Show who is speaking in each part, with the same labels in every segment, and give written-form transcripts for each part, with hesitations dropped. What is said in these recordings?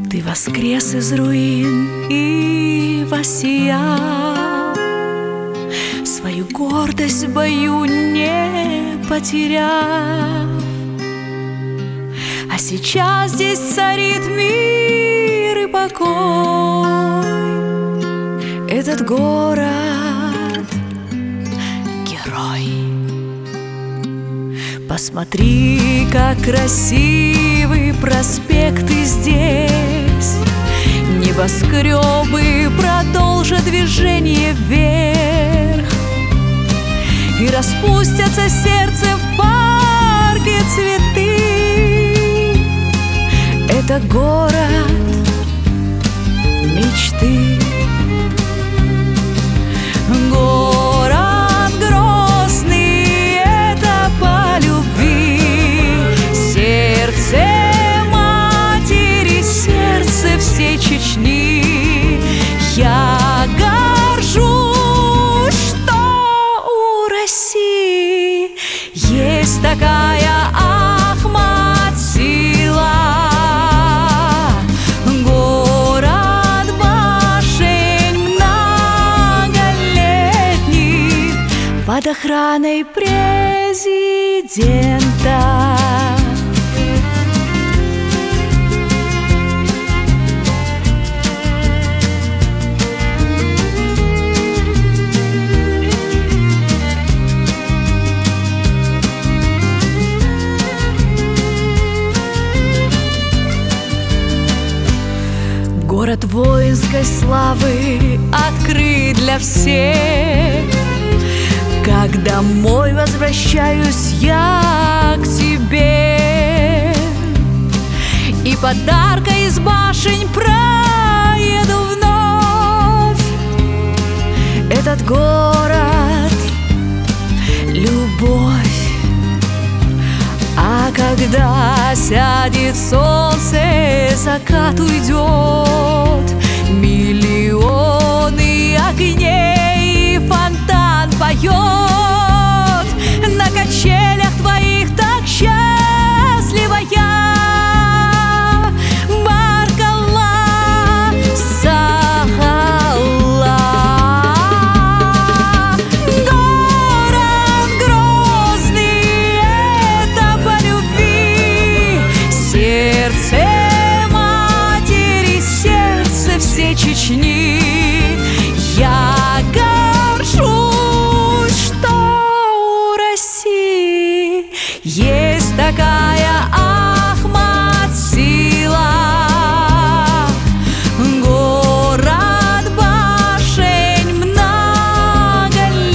Speaker 1: Ты воскрес из руин и воссиял, свою гордость в бою не потеряв. А сейчас здесь царит мир и покой. Этот город — герой. Посмотри, как красивы проспекты здесь. Небоскребы продолжат движение вверх, и распустятся сердце в парке цветы. Это город мечты. Город Грозный — это по любви. Сердце матери, сердце всей Чечни. Я горжусь, что у России есть такая Ахмат сила. Город башен многолетних под охраной президента. Город воинской славы открыт для всех. Как домой возвращаюсь я к тебе, и подаркой из башень проеду вновь. Этот город — любовь. А когда сядет солнце, закат уйдет, миллионы огней и фонтан поет. На качелях твоих так счастлива я. Баркалла, Сахалла. Город Грозный — это по любви. Сердце матери, сердце всей Чечни. Я горжусь, что у России есть такая Ахмат сила. Город башен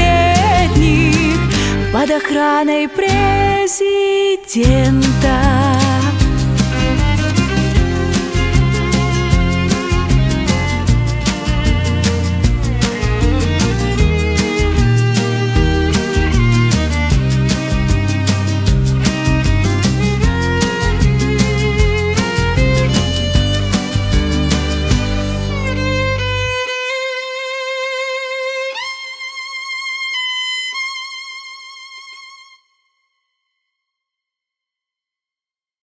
Speaker 1: многолетних под охраной президента.